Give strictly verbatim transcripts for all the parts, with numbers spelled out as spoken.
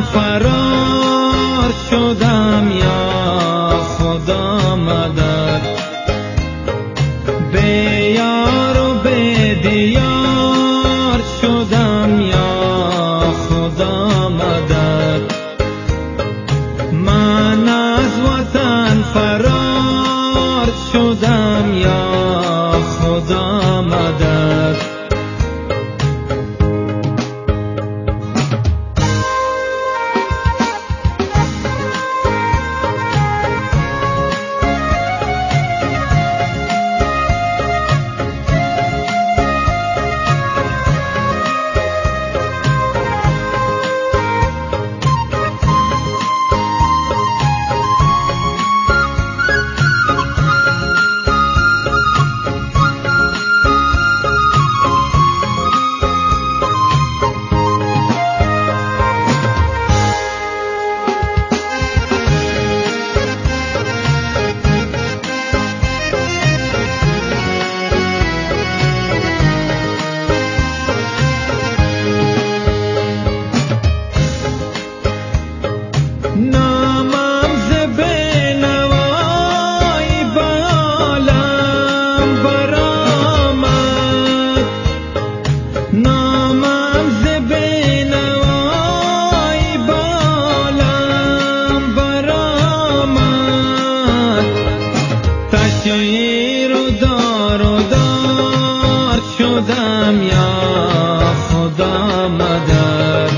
فرار شدم یا خدا مدد، به یار و به دیار شدم یا خدا مدد. من از وطن فرار شدم یا خدا مدد. شدم یا خدا مدد.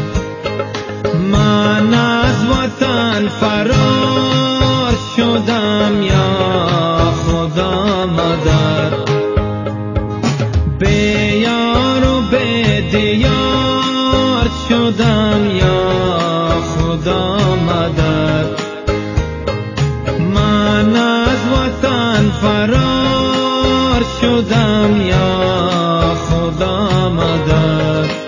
من از وطن فرار شدم یا خدا مدد، به یار و به دیار شدم یا خدا مدد. من از وطن فرار شدم یا خدا مدد.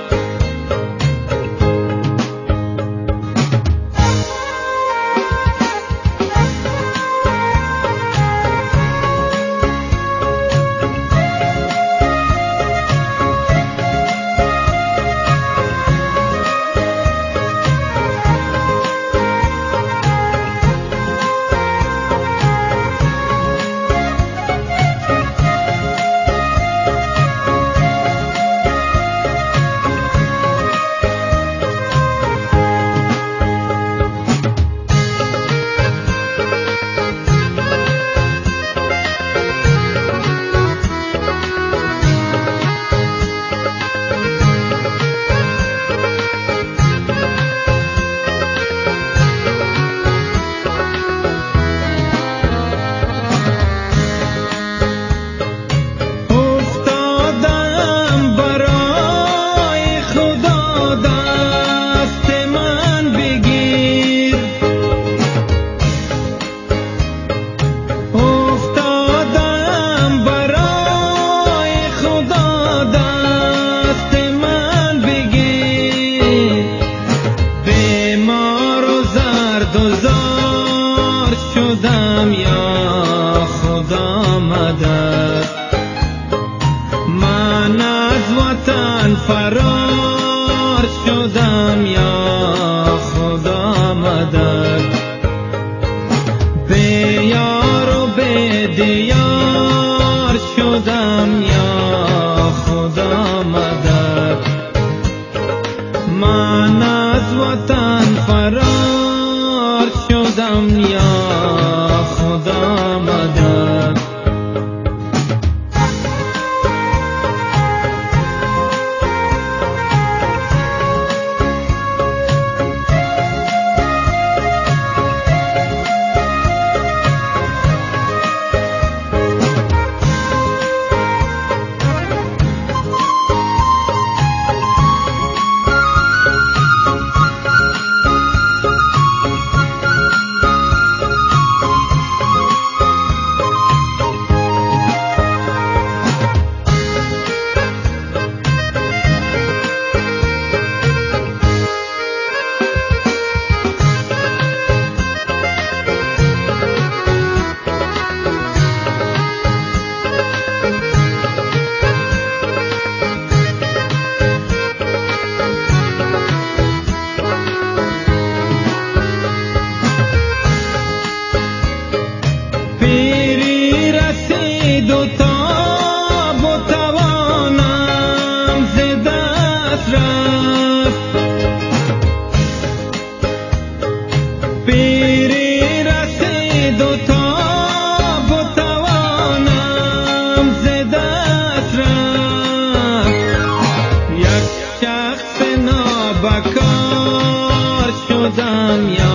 شدم یا خدا مدد. من از وطن فرار شدم یا خدا مدد، به یار و به دیار شدم یا خدا مدد. من از وطن فرار شدم یا خدا مدد. دست رفت، پیری رسید و تاب و توانم ز دست رفت. یک شخص نابکار شدم یا